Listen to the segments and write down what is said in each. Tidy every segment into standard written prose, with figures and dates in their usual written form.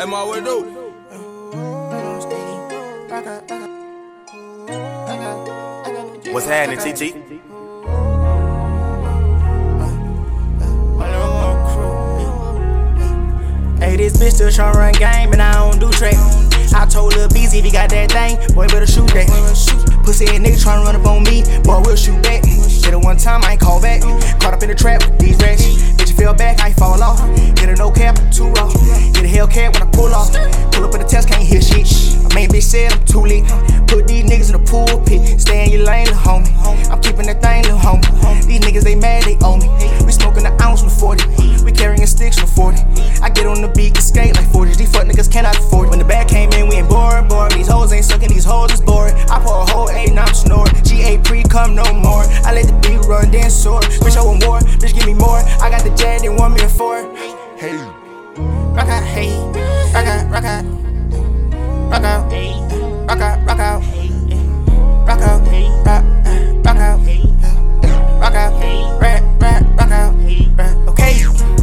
Hey, my way do. What's happening, TT? Hey, this bitch still tryna run game, and I don't do track. I told Lil Beezy if he got that thing, boy, better shoot that. Pussy ass nigga tryna run up on me, boy, we'll shoot back. Hit it one time, I ain't call back. Caught up in the trap with these rats. Bitch, you fell back, I ain't fall off. Hit a no cap, too raw. Hit a Hellcat when I pull off. Pull up in the test, can't hear shit. My main bitch said I'm too lit. Put these niggas in the pool pit. Stay in your lane, lil' homie. I'm keeping that thing, lil' homie. These niggas, they mad, they owe me. We smoking an ounce with 40. We carrying sticks with 40. I get on the beat and skate like 40s. These fuck niggas cannot afford it. When the bag came in, we ain't bored. These hoes ain't sucking, these hoes is bored. I pour a whole 8, now I'm snoring. G8 pre-come no more. I let the beat run, then soar. Bitch, I want more, bitch, give me more. I got the jet, they want me for it. Hey, rock out, hey, rock out, rock out, rock out, rock out, rock out, rock out, rock out, rock out, rock out, okay.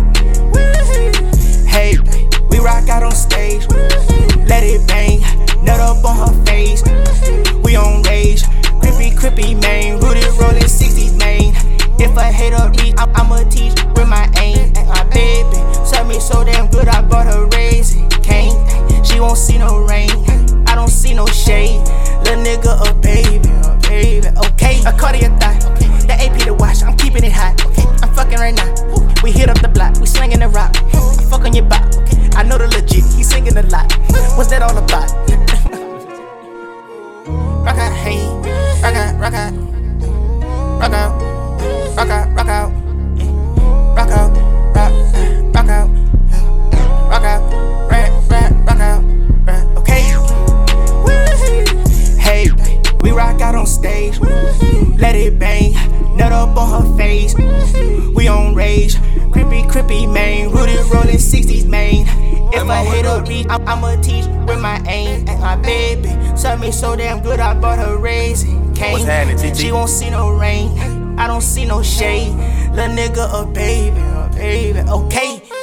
Hey, we rock out on stage, let it bang, nut up on her face. We on rage, crippy, man, rooted rolling 60s, man. If a hater reach, I'ma teach with my aim. And my baby serve me so damn good, I bought her Raising Cane. She won't see no rain, I don't see no shade. Little nigga a baby, okay. A Cartier thigh, the AP to watch, I'm keeping it hot. I'm fucking right now, we hit up the block, we slinging the rock. I fuck on your bop, I know the legit, he singing a lot. What's that all about? Rock out, hey, rock out, rock out, rock out, rock out, rock out, rock out, rock out, rock out, rock out, okay. Hey, we rock out on stage, let it bang, nut up on her face. We on rage, crippy, man, rooted rolling 60s, man. If I hit a reach, I'ma teach with my aim. And my baby serve me so damn good, I bought her Raising Cane. What's happening, TT? She won't see no rain, I don't see no shade. Little nigga a baby, okay.